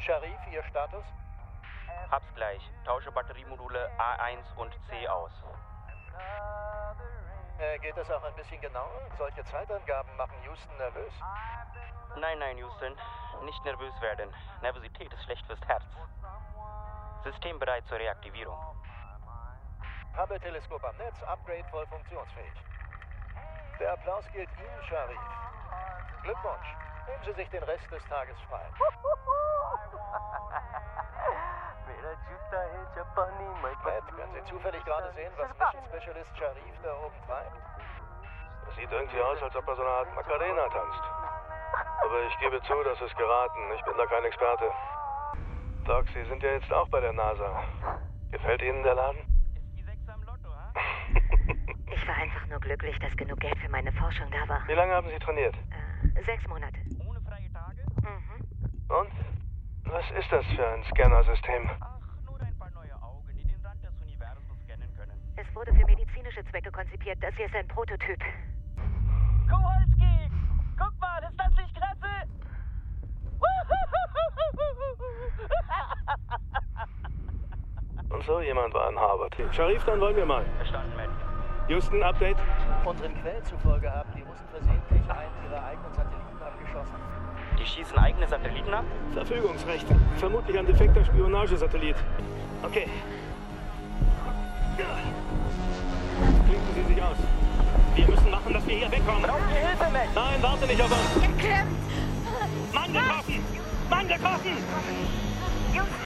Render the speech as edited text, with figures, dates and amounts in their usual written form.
Sharif, Ihr Status? Hab's gleich. Tausche Batteriemodule A1 und C aus. Geht das auch ein bisschen genauer? Solche Zeitangaben machen Houston nervös. Nein, Houston. Nicht nervös werden. Nervosität ist schlecht fürs Herz. System bereit zur Reaktivierung. Hubble-Teleskop am Netz, Upgrade voll funktionsfähig. Der Applaus gilt Ihnen, Sharif. Glückwunsch. Nehmen Sie sich den Rest des Tages frei. Matt, können Sie zufällig gerade sehen, was Mission Specialist Sharif da oben treibt? Das sieht irgendwie aus, als ob er so eine Art Macarena tanzt. Aber ich gebe zu, das ist geraten. Ich bin da kein Experte. Doc, Sie sind ja jetzt auch bei der NASA. Gefällt Ihnen der Laden? Ist die 6 am Lotto, ha? Ich war einfach nur glücklich, dass genug Geld für meine Forschung da war. Wie lange haben Sie trainiert? 6 Monate. Ohne freie Tage? Mhm. Und? Was ist das für ein Scannersystem? Ach, nur ein paar neue Augen, die den Rand des Universums scannen können. Es wurde für medizinische Zwecke konzipiert. Das hier ist ein Prototyp. Kowalski! Guck mal, ist das nicht klasse? Und so jemand war in Harvard. Sharif, dann wollen wir mal. Verstanden, Matt. Houston, Update. Unseren Quellen zufolge haben die Russen versehentlich einen ihrer eigenen Satelliten abgeschossen. Die schießen eigene Satelliten ab? Verfügungsrechte. Vermutlich ein defekter Spionagesatellit. Okay. Klinken Sie sich aus. Wir müssen machen, dass wir hier wegkommen. Braucht ihr Hilfe, Matt? Nein, warte nicht auf uns. Geklemmt! Mann getroffen! Mann getroffen!